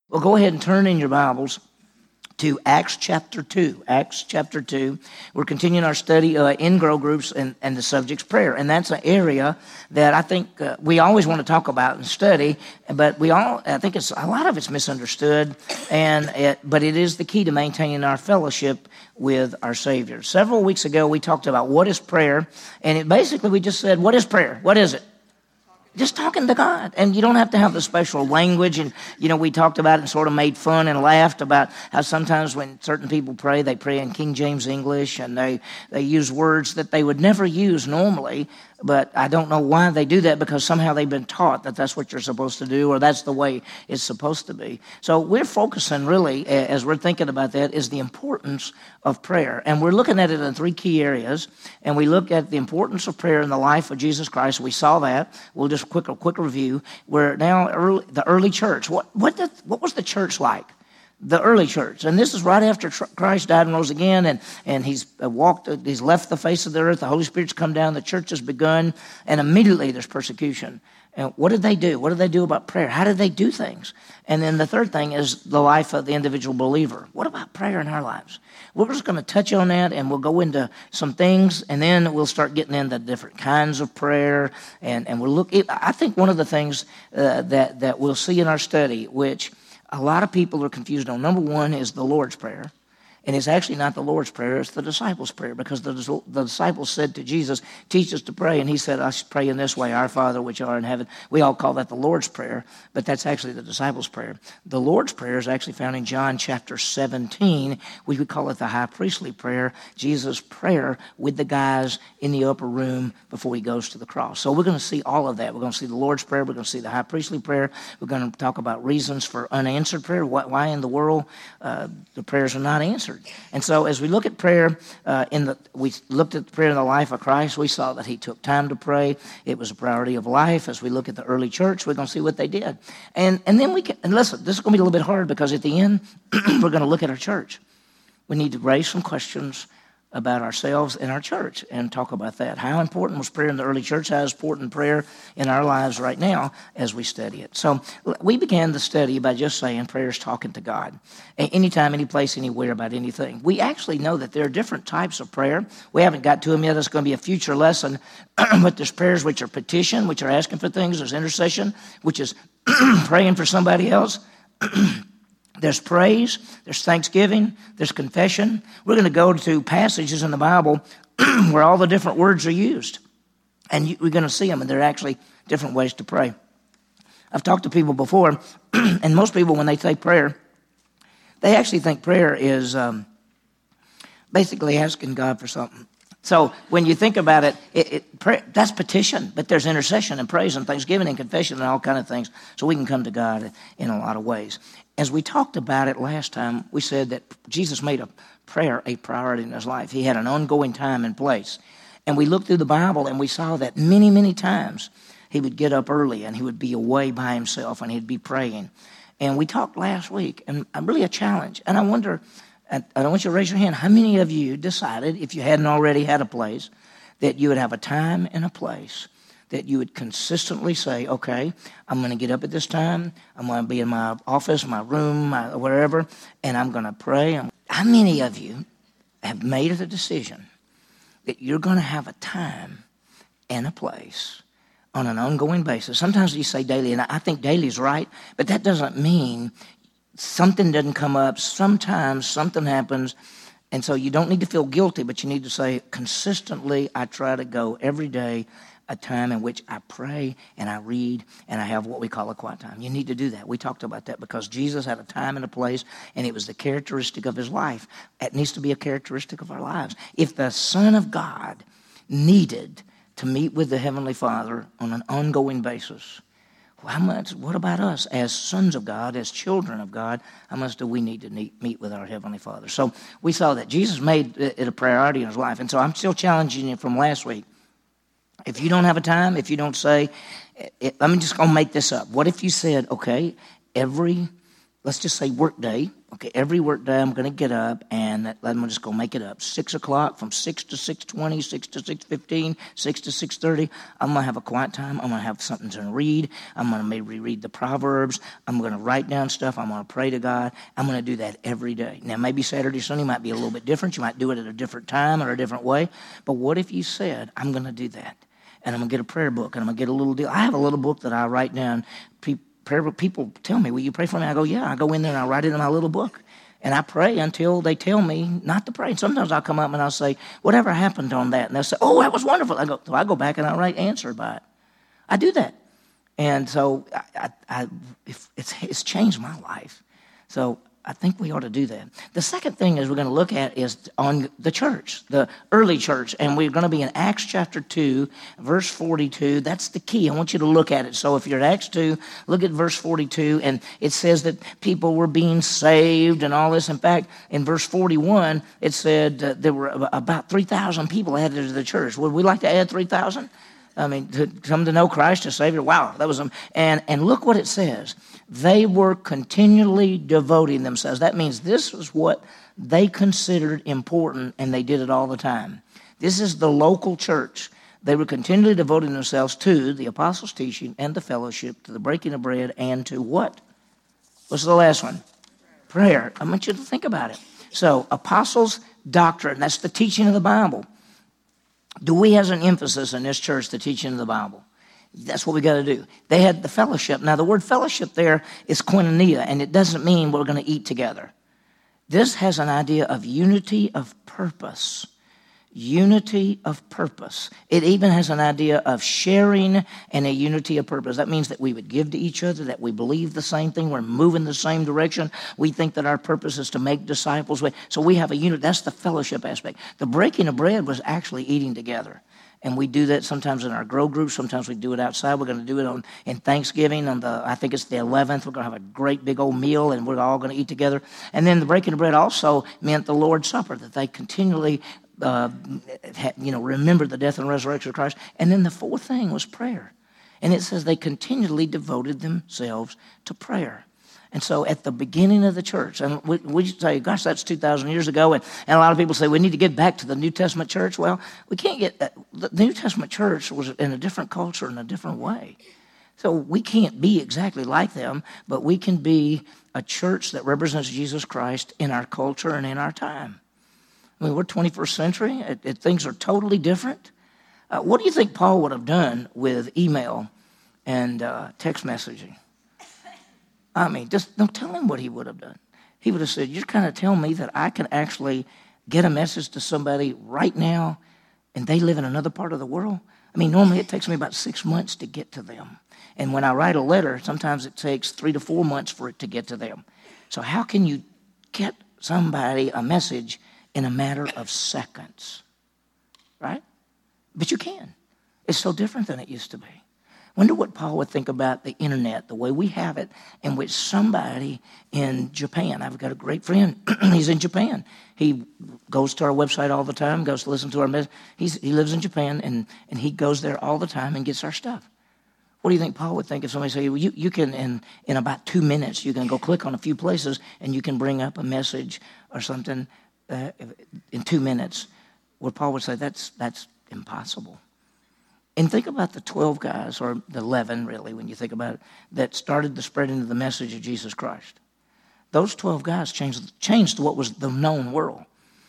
Well, go ahead and turn in your Bibles to Acts chapter 2. Acts chapter 2. We're continuing our study in Grow Groups and the subject's prayer. And that's an area that I think we always want to talk about and study, but I think a lot of it's misunderstood, but it is the key to maintaining our fellowship with our Savior. Several weeks ago, we talked about what is prayer, and we just said, what is prayer? What is it? Just talking to God. And you don't have to have the special language. And, we talked about it and sort of made fun and laughed about how sometimes when certain people pray, they pray in King James English and they use words that they would never use normally. But I don't know why they do that, because somehow they've been taught that that's what you're supposed to do, or that's the way it's supposed to be. So we're focusing really, as we're thinking about that, is the importance of prayer. And we're looking at it in three key areas. And we look at the importance of prayer in the life of Jesus Christ. We saw that. We'll just a quick review. We're now the early church. What was the church like? The early church. And this is right after Christ died and rose again, and he's left the face of the earth. The Holy Spirit's come down. The church has begun, and immediately there's persecution. And what did they do? What did they do about prayer? How did they do things? And then the third thing is the life of the individual believer. What about prayer in our lives? We're just going to touch on that, and we'll go into some things, and then we'll start getting into different kinds of prayer. And we'll look. I think one of the things that we'll see in our study, which a lot of people are confused on. Number one is the Lord's Prayer. And it's actually not the Lord's Prayer, it's the disciples' prayer, because the disciples said to Jesus, teach us to pray. And he said, I should pray in this way, our Father which art in heaven. We all call that the Lord's Prayer, but that's actually the disciples' prayer. The Lord's Prayer is actually found in John chapter 17, which we call it the high priestly prayer, Jesus' prayer with the guys in the upper room before he goes to the cross. So we're going to see all of that. We're going to see the Lord's Prayer. We're going to see the high priestly prayer. We're going to talk about reasons for unanswered prayer. Why in the world the prayers are not answered. And so as we look at prayer, we looked at the prayer in the life of Christ, we saw that he took time to pray. It was a priority of life. As we look at the early church, we're going to see what they did. And then listen, this is going to be a little bit hard, because at the end, we're going to look at our church. We need to raise some questions about ourselves and our church and talk about that. How important was prayer in the early church? How important prayer in our lives right now as we study it? So we began the study by just saying prayer is talking to God. Anytime, any place, anywhere, about anything. We actually know that there are different types of prayer. We haven't got to them yet. It's going to be a future lesson. But there's prayers which are petition, which are asking for things. There's intercession, which is praying for somebody else. There's praise, there's thanksgiving, there's confession. We're going to go to passages in the Bible where all the different words are used. And we're going to see them, and they're actually different ways to pray. I've talked to people before, and most people, when they say prayer, they actually think prayer is basically asking God for something. So when you think about it, that's petition, but there's intercession and praise and thanksgiving and confession and all kind of things. So we can come to God in a lot of ways. As we talked about it last time, we said that Jesus made a prayer a priority in his life. He had an ongoing time and place. And we looked through the Bible and we saw that many, many times he would get up early and he would be away by himself and he'd be praying. And we talked last week, and really a challenge. And I wonder, I don't want you to raise your hand, how many of you decided, if you hadn't already had a place, that you would have a time and a place that you would consistently say, okay, I'm going to get up at this time, I'm going to be in my office, my room, wherever, and I'm going to pray. How many of you have made the decision that you're going to have a time and a place on an ongoing basis? Sometimes you say daily, and I think daily is right, but that doesn't mean something doesn't come up. Sometimes something happens, and so you don't need to feel guilty, but you need to say, consistently, I try to go every day, a time in which I pray and I read and I have what we call a quiet time. You need to do that. We talked about that because Jesus had a time and a place, and it was the characteristic of his life. It needs to be a characteristic of our lives. If the Son of God needed to meet with the Heavenly Father on an ongoing basis, what about us as sons of God, as children of God? How much do we need to meet with our Heavenly Father? So we saw that Jesus made it a priority in his life. And so I'm still challenging you from last week. If you don't have a time, if you don't say, let me just go make this up. What if you said, okay, every let's just say work day. Okay, every work day I'm going to get up and I'm just going to make it up. 6 o'clock, from 6 to 6:20, 6 to 6:15, 6 to 6:30, I'm going to have a quiet time. I'm going to have something to read. I'm going to maybe read the Proverbs. I'm going to write down stuff. I'm going to pray to God. I'm going to do that every day. Now, maybe Saturday, Sunday might be a little bit different. You might do it at a different time or a different way. But what if you said, I'm going to do that? And I'm going to get a prayer book, and I'm going to get a little deal. I have a little book that I write down. People tell me, will you pray for me? I go, yeah. I go in there and I write it in my little book. And I pray until they tell me not to pray. And sometimes I'll come up and I'll say, whatever happened on that? And they'll say, oh, that was wonderful. I go back and I write answer by it. I do that. And so it's changed my life. So I think we ought to do that. The second thing is we're going to look at is on the church, the early church. And we're going to be in Acts chapter 2, verse 42. That's the key. I want you to look at it. So if you're at Acts 2, look at verse 42. And it says that people were being saved and all this. In fact, in verse 41, it said there were about 3,000 people added to the church. Would we like to add 3,000? I mean, to come to know Christ as Savior. Wow, that was and look what it says. They were continually devoting themselves. That means this was what they considered important, and they did it all the time. This is the local church. They were continually devoting themselves to the apostles' teaching and the fellowship, to the breaking of bread, and to what? What's the last one? Prayer. I want you to think about it. So, apostles' doctrine, that's the teaching of the Bible. Do we have an emphasis in this church, the teaching of the Bible? That's what we got to do. They had the fellowship. Now, the word fellowship there is koinonia, and it doesn't mean we're going to eat together. This has an idea of unity of purpose. Unity of purpose. It even has an idea of sharing and a unity of purpose. That means that we would give to each other, that we believe the same thing, we're moving the same direction. We think that our purpose is to make disciples. So we have a unity. That's the fellowship aspect. The breaking of bread was actually eating together. And we do that sometimes in our grow groups. Sometimes we do it outside. We're going to do it in Thanksgiving. I think it's the 11th. We're going to have a great big old meal, and we're all going to eat together. And then the breaking of bread also meant the Lord's Supper, that they continually remember the death and resurrection of Christ. And then the fourth thing was prayer. And it says they continually devoted themselves to prayer. And so at the beginning of the church, and we say, gosh, that's 2,000 years ago, and a lot of people say we need to get back to the New Testament church. Well, we can't get that. The New Testament church was in a different culture, in a different way. So we can't be exactly like them, but we can be a church that represents Jesus Christ in our culture and in our time. I mean, we're 21st century. Things are totally different. What do you think Paul would have done with email and text messaging? I mean, just don't tell him what he would have done. He would have said, you're kind of telling me that I can actually get a message to somebody right now and they live in another part of the world? I mean, normally it takes me about 6 months to get to them. And when I write a letter, sometimes it takes 3 to 4 months for it to get to them. So how can you get somebody a message in a matter of seconds? Right? But you can. It's so different than it used to be. Wonder what Paul would think about the internet, the way we have it, in which somebody in Japan, I've got a great friend, he's in Japan. He goes to our website all the time, goes to listen to our message. He lives in Japan, and he goes there all the time and gets our stuff. What do you think Paul would think if somebody said, well, you can, in about 2 minutes, you can go click on a few places, and you can bring up a message or something in 2 minutes? Where Paul would say, that's impossible. And think about the 12 guys, or the 11 really, when you think about it, that started the spreading of the message of Jesus Christ. Those 12 guys changed what was the known world.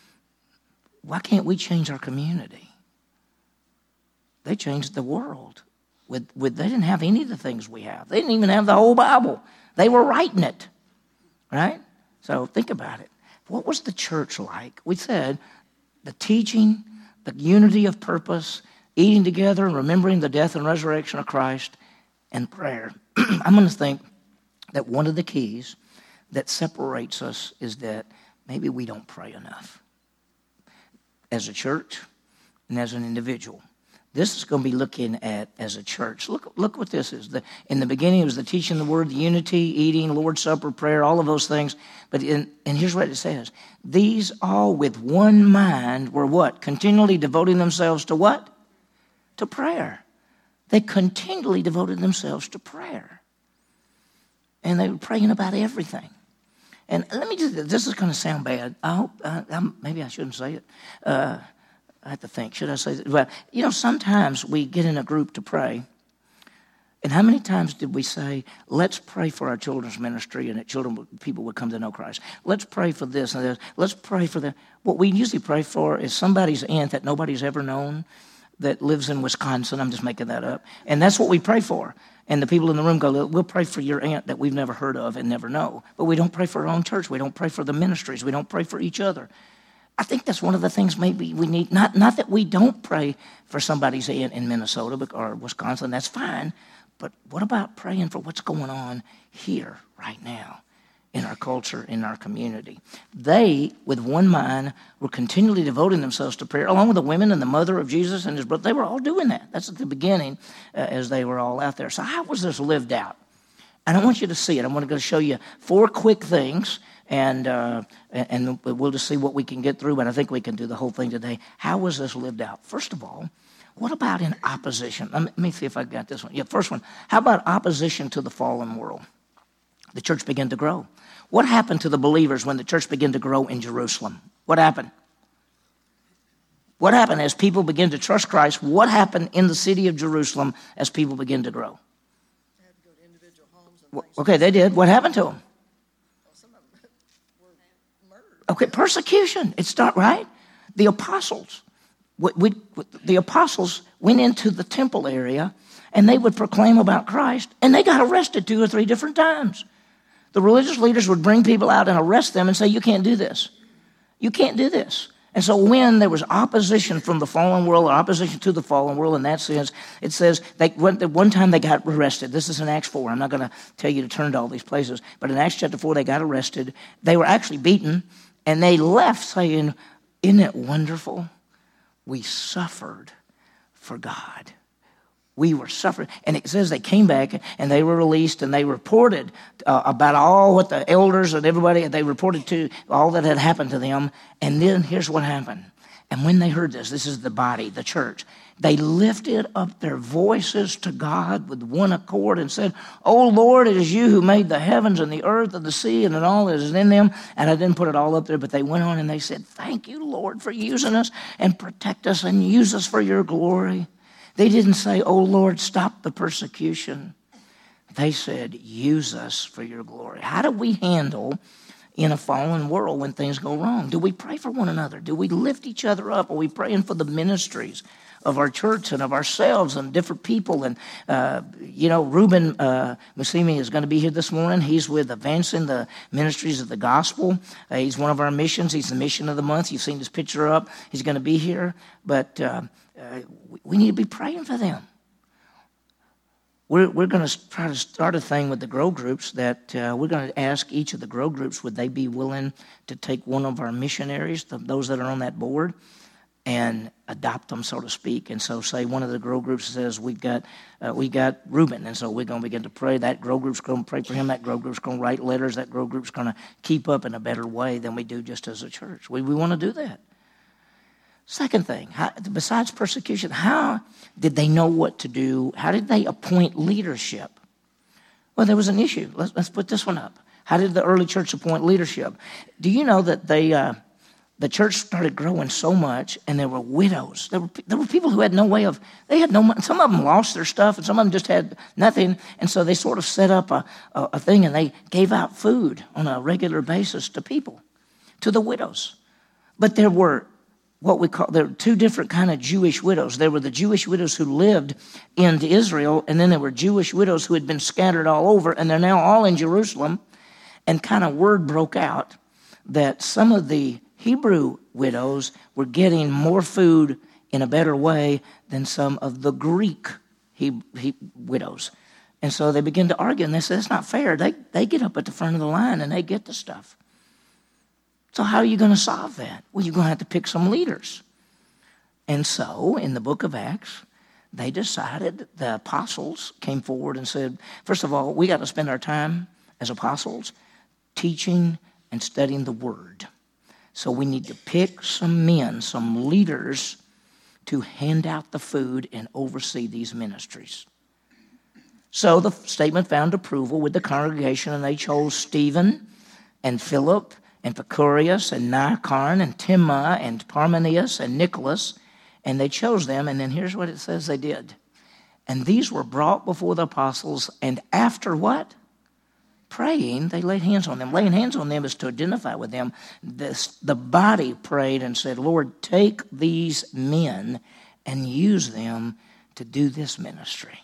Why can't we change our community? They changed the world. They didn't have any of the things we have. They didn't even have the whole Bible. They were writing it, right? So think about it. What was the church like? We said the teaching, the unity of purpose, eating together and remembering the death and resurrection of Christ, and prayer. I'm going to think that one of the keys that separates us is that maybe we don't pray enough as a church and as an individual. This is going to be looking at as a church. Look what this is. In the beginning, it was the teaching of the word, the unity, eating, Lord's Supper, prayer, all of those things. And here's what it says. These all with one mind were what? Continually devoting themselves to what? To prayer. They continually devoted themselves to prayer. And they were praying about everything. And let me just, this is going to sound bad. I hope, maybe I shouldn't say it. I have to think, should I say that? Well, sometimes we get in a group to pray. And how many times did we say, let's pray for our children's ministry and that people would come to know Christ? Let's pray for this and this. Let's pray for that. What we usually pray for is somebody's aunt that nobody's ever known that lives in Wisconsin. I'm just making that up. And that's what we pray for. And the people in the room go, we'll pray for your aunt that we've never heard of and never know. But we don't pray for our own church. We don't pray for the ministries. We don't pray for each other. I think that's one of the things maybe we need. Not that we don't pray for somebody's aunt in Minnesota or Wisconsin. That's fine. But what about praying for what's going on here right now in our culture, in our community? They, with one mind, were continually devoting themselves to prayer, along with the women and the mother of Jesus and his brother. They were all doing that. That's at the beginning as they were all out there. So how was this lived out? And I want you to see it. I'm going to show you 4 quick things, and we'll just see what we can get through, but I think we can do the whole thing today. How was this lived out? First of all, what about in opposition? Let me see if I got this one. Yeah, first one. How about opposition to the fallen world? The church began to grow. What happened to the believers when the church began to grow in Jerusalem? What happened? What happened as people began to trust Christ? What happened in the city of Jerusalem as people began to grow? They had to go to individual homes and Okay, they did. What happened to them? Well, some of them were murdered. Okay, persecution. It's not right. The apostles. The apostles went into the temple area and they would proclaim about Christ, and they got arrested 2 or 3 different times. The religious leaders would bring people out and arrest them and say, you can't do this. You can't do this. And so when there was opposition from the fallen world, or opposition to the fallen world in that sense, it says one time they got arrested. This is in Acts 4. I'm not going to tell you to turn to all these places. But in Acts chapter 4, they got arrested. They were actually beaten, and they left saying, isn't it wonderful? We suffered for God. We were suffering. And it says they came back and they were released, and they reported about all what the elders and everybody, they reported to all that had happened to them. And then here's what happened. And when they heard this is the body, the church, they lifted up their voices to God with one accord and said, "Oh Lord, it is you who made the heavens and the earth and the sea and all that is in them." And I didn't put it all up there, but they went on and they said, "Thank you, Lord, for using us and protect us and use us for your glory." They didn't say, "Oh Lord, stop the persecution." They said, "Use us for your glory." How do we handle in a fallen world when things go wrong? Do we pray for one another? Do we lift each other up? Are we praying for the ministries of our church and of ourselves and different people? And, Reuben Musimi is going to be here this morning. He's with Advancing the Ministries of the Gospel. He's one of our missions. He's the mission of the month. You've seen his picture up. He's going to be here. But we need to be praying for them. We're going to try to start a thing with the grow groups that we're going to ask each of the grow groups, would they be willing to take one of our missionaries, those that are on that board, and adopt them, so to speak. And so say one of the grow groups says, we got Reuben, and so we're going to begin to pray. That grow group's going to pray for him. That grow group's going to write letters. That grow group's going to keep up in a better way than we do just as a church. We want to do that. Second thing, besides persecution, how did they know what to do? How did they appoint leadership? Well, there was an issue. Let's put this one up. How did the early church appoint leadership? Do you know that the church started growing so much, and there were widows. There were people who had no way of, they had no money. Some of them lost their stuff, and some of them just had nothing. And so they sort of set up a thing, and they gave out food on a regular basis to people, to the widows. But there were there were 2 different kind of Jewish widows. There were the Jewish widows who lived in Israel, and then there were Jewish widows who had been scattered all over, and they're now all in Jerusalem. And kind of word broke out that some of the Hebrew widows were getting more food in a better way than some of the Greek widows. And so they began to argue, and they said, it's not fair. They get up at the front of the line, and they get the stuff. So how are you going to solve that? Well, you're going to have to pick some leaders. And so in the book of Acts, they decided, the apostles came forward and said, first of all, we got to spend our time as apostles teaching and studying the word. So we need to pick some men, some leaders, to hand out the food and oversee these ministries. So the statement found approval with the congregation, and they chose Stephen and Philip and Prochorus and Nicanor and Timon and Parmenas and Nicholas, and they chose them. And then here's what it says they did. And these were brought before the apostles, and after what? Praying, they laid hands on them. Laying hands on them is to identify with them. The body prayed and said, Lord, take these men and use them to do this ministry.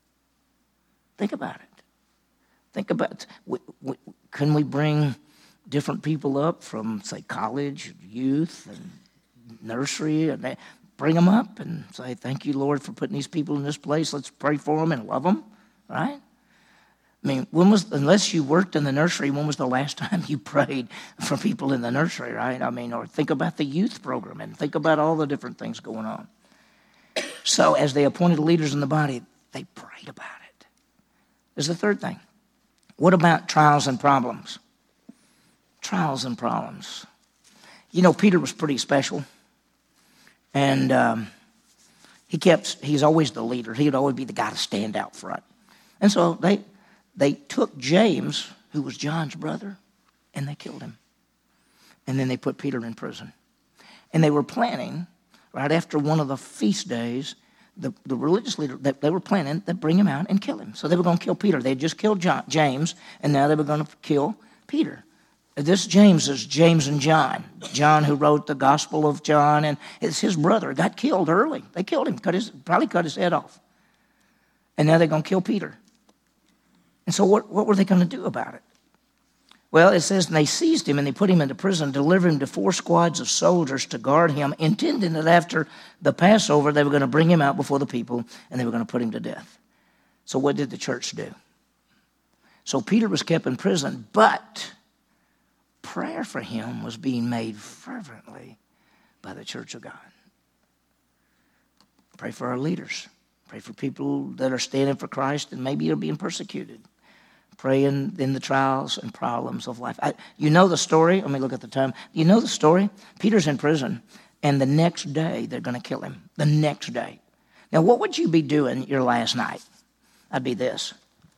Think about it. Think about, can we bring different people up from, say, college, youth, and nursery, and bring them up and say, thank you, Lord, for putting these people in this place. Let's pray for them and love them, right? I mean, unless you worked in the nursery, when was the last time you prayed for people in the nursery, right? I mean, or think about the youth program and think about all the different things going on. So as they appointed leaders in the body, they prayed about it. There's the third thing. What about trials and problems? Trials and problems. You know, Peter was pretty special. And he's always the leader. He would always be the guy to stand out front. And so they took James, who was John's brother, and they killed him. And then they put Peter in prison. And they were planning, right after one of the feast days, the religious leader, they were planning to bring him out and kill him. So they were going to kill Peter. They had just killed James, and now they were going to kill Peter. This James is James and John. John, who wrote the Gospel of John, and it's his brother, got killed early. They killed him, probably cut his head off. And now they're going to kill Peter. And so what were they going to do about it? Well, it says, and they seized him and they put him into prison, delivered him to 4 squads of soldiers to guard him, intending that after the Passover, they were going to bring him out before the people and they were going to put him to death. So what did the church do? So Peter was kept in prison, but prayer for him was being made fervently by the church of God. Pray for our leaders. Pray for people that are standing for Christ and maybe are being persecuted. Pray in the trials and problems of life. You know the story. Let me look at the time. You know the story? Peter's in prison, and the next day they're going to kill him. The next day. Now, what would you be doing your last night? I'd be this.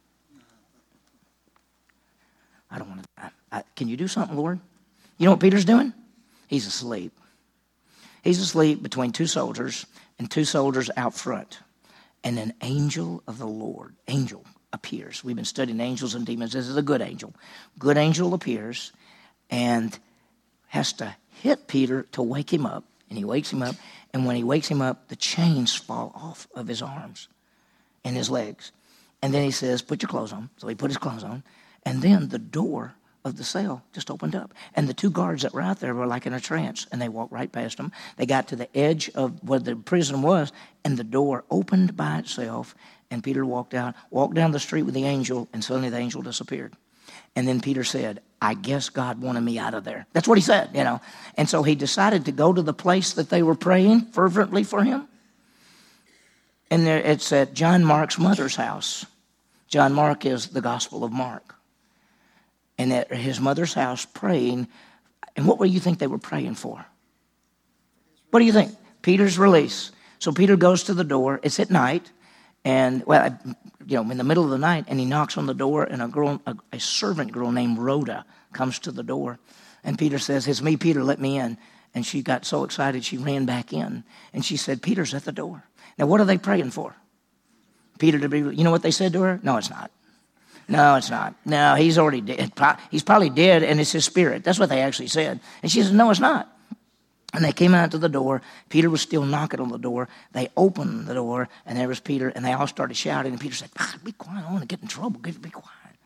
I don't want to die. Can you do something, Lord? You know what Peter's doing? He's asleep. He's asleep between 2 soldiers and 2 soldiers out front. And an angel of the Lord, appears. We've been studying angels and demons. This is a good angel. Good angel appears and has to hit Peter to wake him up. And he wakes him up. And when he wakes him up, the chains fall off of his arms and his legs. And then he says, put your clothes on. So he put his clothes on. And then the door of the cell just opened up. And the 2 guards that were out there were like in a trance. And they walked right past them. They got to the edge of where the prison was. And the door opened by itself. And Peter walked down the street with the angel. And suddenly the angel disappeared. And then Peter said, I guess God wanted me out of there. That's what he said, you know. And so he decided to go to the place that they were praying fervently for him. And there, it's at John Mark's mother's house. John Mark is the Gospel of Mark. And at his mother's house praying. And what do you think they were praying for? What do you think? Peter's release. So Peter goes to the door. It's at night. And, well, you know, in the middle of the night, and he knocks on the door, and a servant girl named Rhoda comes to the door. And Peter says, it's me, Peter, let me in. And she got so excited, she ran back in. And she said, Peter's at the door. Now, what are they praying for? Peter to be, you know what they said to her? No, it's not. No, it's not. No, he's already dead. He's probably dead, and it's his spirit. That's what they actually said. And she said, no, it's not. And they came out to the door. Peter was still knocking on the door. They opened the door, and there was Peter, and they all started shouting. And Peter said, be quiet. I don't want to get in trouble. Be quiet.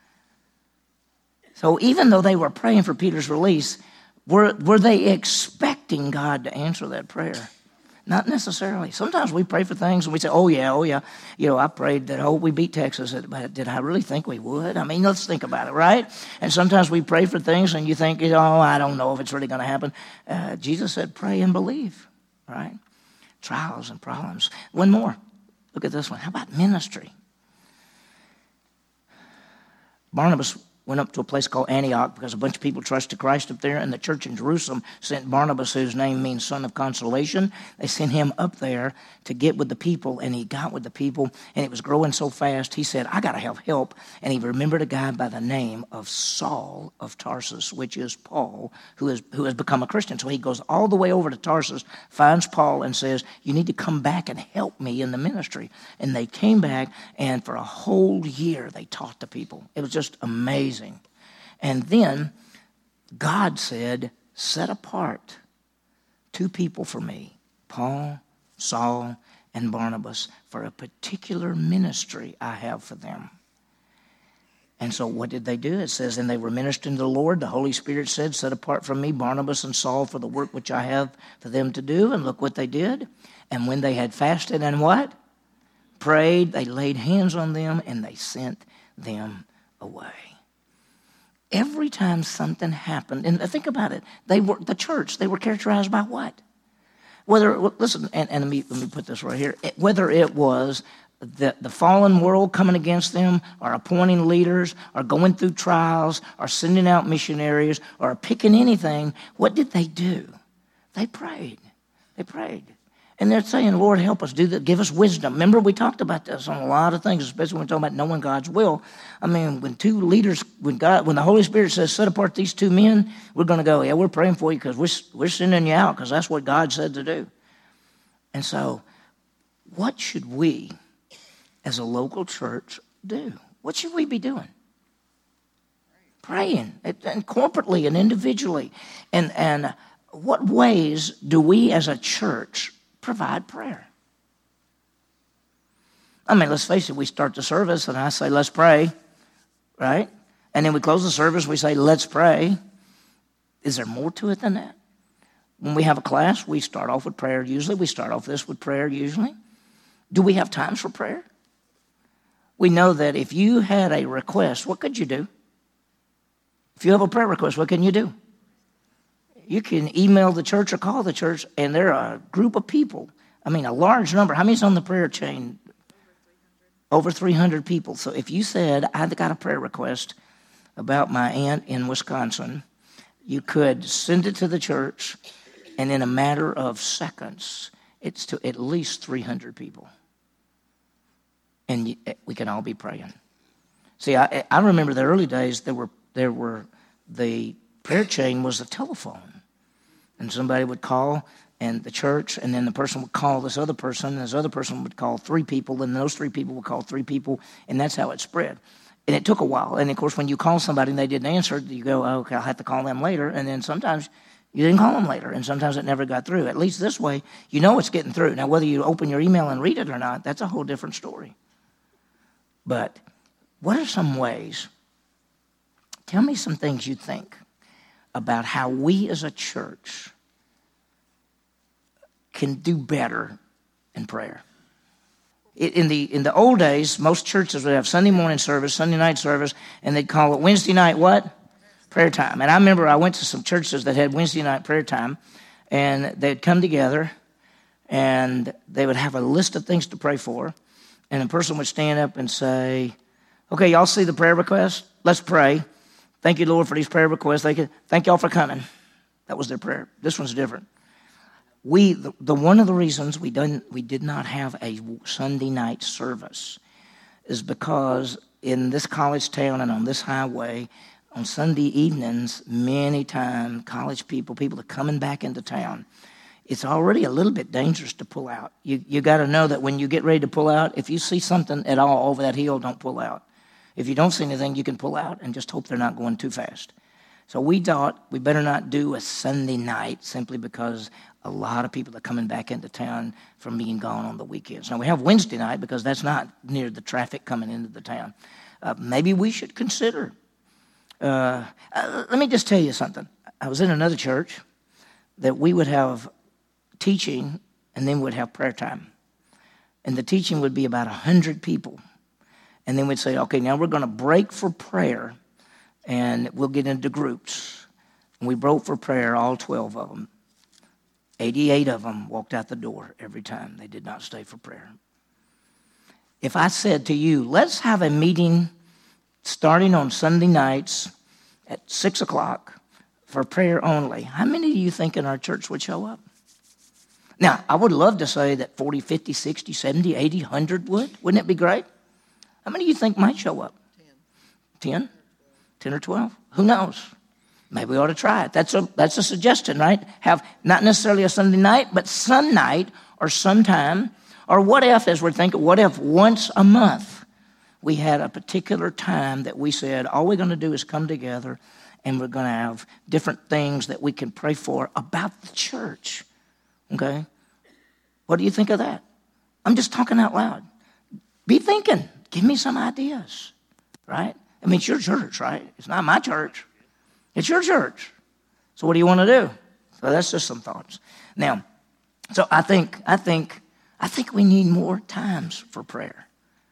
So even though they were praying for Peter's release, were they expecting God to answer that prayer? Not necessarily. Sometimes we pray for things, and we say, oh, yeah. You know, I prayed that, we beat Texas. But did I really think we would? I mean, let's think about it, right? And sometimes we pray for things, and you think, I don't know if it's really going to happen. Jesus said, pray and believe, right? Trials and problems. One more. Look at this one. How about ministry? Barnabas went up to a place called Antioch because a bunch of people trusted Christ up there, and the church in Jerusalem sent Barnabas, whose name means son of consolation. They sent him up there to get with the people, and he got with the people, and it was growing so fast, he said, I got to have help. And he remembered a guy by the name of Saul of Tarsus, which is Paul, who has become a Christian. So he goes all the way over to Tarsus, finds Paul, and says, you need to come back and help me in the ministry. And they came back, and for a whole year, they taught the people. It was just amazing. And then God said, set apart 2 people for me, Paul, Saul, and Barnabas, for a particular ministry I have for them. And so what did they do? It says, and they were ministering to the Lord. The Holy Spirit said, set apart from me Barnabas and Saul for the work which I have for them to do. And look what they did. And when they had fasted and what? Prayed, they laid hands on them and they sent them away. Every time something happened, and think about it, they were characterized by what? Listen, and let me put this right here. Whether it was the fallen world coming against them, or appointing leaders, or going through trials, or sending out missionaries, or picking anything, what did they do? They prayed. They prayed. And they're saying, Lord, help us do that. Give us wisdom. Remember, we talked about this on a lot of things, especially when we're talking about knowing God's will. I mean, when 2 leaders, when the Holy Spirit says, set apart these 2 men, we're going to go, yeah, we're praying for you because we're sending you out because that's what God said to do. And so, what should we, as a local church, do? What should we be doing? Praying, and corporately and individually. And what ways do we as a church provide prayer? I mean, let's face it, we start the service and I say, let's pray, right? And then we close the service, we say, let's pray. Is there more to it than that? When we have a class, we start off with prayer usually. We start off this with prayer usually. Do we have times for prayer? We know that if you had a request, what could you do? If you have a prayer request, what can you do? You can email the church or call the church, and there are a group of people. I mean, a large number. How many's on the prayer chain? Over 300 people. So if you said, I've got a prayer request about my aunt in Wisconsin, you could send it to the church, and in a matter of seconds, it's to at least 300 people. And we can all be praying. See, I remember the early days, there were the prayer chain was the telephone. And somebody would call and the church, and then the person would call this other person, and this other person would call 3 people, and those 3 people would call 3 people, and that's how it spread. And it took a while. And, of course, when you call somebody and they didn't answer, you go, oh, okay, I'll have to call them later. And then sometimes you didn't call them later, and sometimes it never got through. At least this way, you know it's getting through. Now, whether you open your email and read it or not, that's a whole different story. But what are some ways? Tell me some things you think about how we as a church can do better in prayer. In the old days, most churches would have Sunday morning service, Sunday night service, and they'd call it Wednesday night what? Prayer time. And I remember I went to some churches that had Wednesday night prayer time, and they'd come together, and they would have a list of things to pray for, and a person would stand up and say, okay, y'all see the prayer request? Let's pray. Thank you, Lord, for these prayer requests. Thank y'all for coming. That was their prayer. This one's different. One of the reasons we did not have a Sunday night service is because in this college town and on this highway, on Sunday evenings, many times college people are coming back into town. It's already a little bit dangerous to pull out. You got to know that when you get ready to pull out, if you see something at all over that hill, don't pull out. If you don't see anything, you can pull out and just hope they're not going too fast. So we thought we better not do a Sunday night simply because a lot of people are coming back into town from being gone on the weekends. Now, we have Wednesday night because that's not near the traffic coming into the town. Maybe we should consider. Let me just tell you something. I was in another church that we would have teaching and then we'd have prayer time. And the teaching would be about 100 people. And then we'd say, okay, now we're going to break for prayer, and we'll get into groups. And we broke for prayer, all 12 of them. 88 of them walked out the door every time. They did not stay for prayer. If I said to you, let's have a meeting starting on Sunday nights at 6 o'clock for prayer only, how many do you think in our church would show up? Now, I would love to say that 40, 50, 60, 70, 80, 100 would. Wouldn't it be great? How many do you think might show up? 10? 10 or 12? Who knows? Maybe we ought to try it. That's a suggestion, right? Have not necessarily a Sunday night, but some night or sometime. Or what if, as we're thinking, what if once a month we had a particular time that we said, all we're going to do is come together and we're going to have different things that we can pray for about the church. Okay? What do you think of that? I'm just talking out loud. Be thinking. Give me some ideas, right? I mean, it's your church, right? It's not my church. It's your church. So what do you want to do? So that's just some thoughts. Now, so I think we need more times for prayer.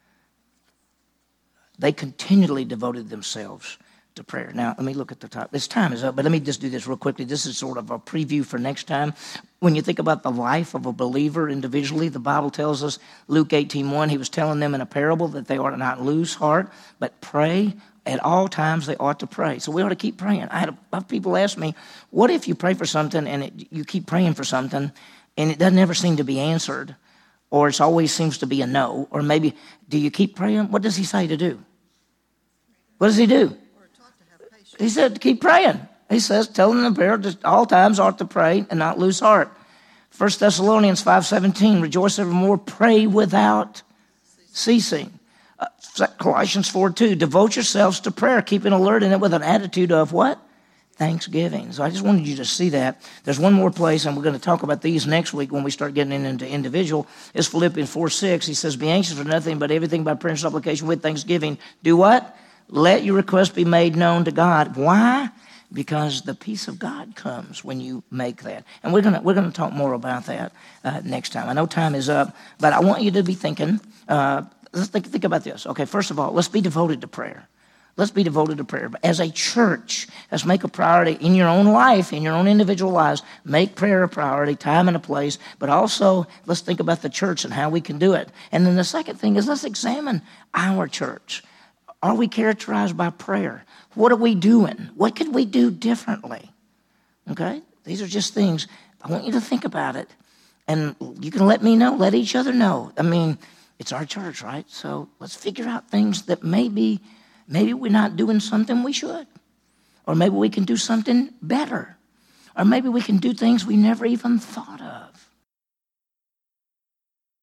They continually devoted themselves to prayer. Now, let me look at the top. This time is up, but let me just do this real quickly. This is sort of a preview for next time. When you think about the life of a believer individually, the Bible tells us, Luke 18:1, he was telling them in a parable that they ought to not lose heart, but pray. At all times, they ought to pray. So we ought to keep praying. I had people ask me, what if you pray for something and you keep praying for something and it doesn't ever seem to be answered, or it always seems to be a no, or maybe, do you keep praying? What does he say to do? What does he do? He said, keep praying. He says, tell them in prayer at all times ought to pray and not lose heart. 1 Thessalonians 5:17, rejoice evermore, pray without ceasing. Colossians 4:2, devote yourselves to prayer, keeping alert in it with an attitude of what? Thanksgiving. So I just wanted you to see that. There's one more place, and we're going to talk about these next week when we start getting into individual, is Philippians 4:6. He says, be anxious for nothing, but everything by prayer and supplication with thanksgiving. Do what? Let your request be made known to God. Why? Because the peace of God comes when you make that. And we're going to talk more about that next time. I know time is up, but I want you to be thinking, let's think about this. Okay, first of all, let's be devoted to prayer. Let's be devoted to prayer. But as a church, let's make a priority in your own life, in your own individual lives. Make prayer a priority, time and a place. But also, let's think about the church and how we can do it. And then the second thing is let's examine our church. Are we characterized by prayer? What are we doing? What could we do differently? Okay? These are just things. I want you to think about it. And you can let me know, let each other know. I mean, it's our church, right? So let's figure out things that maybe we're not doing something we should. Or maybe we can do something better. Or maybe we can do things we never even thought of.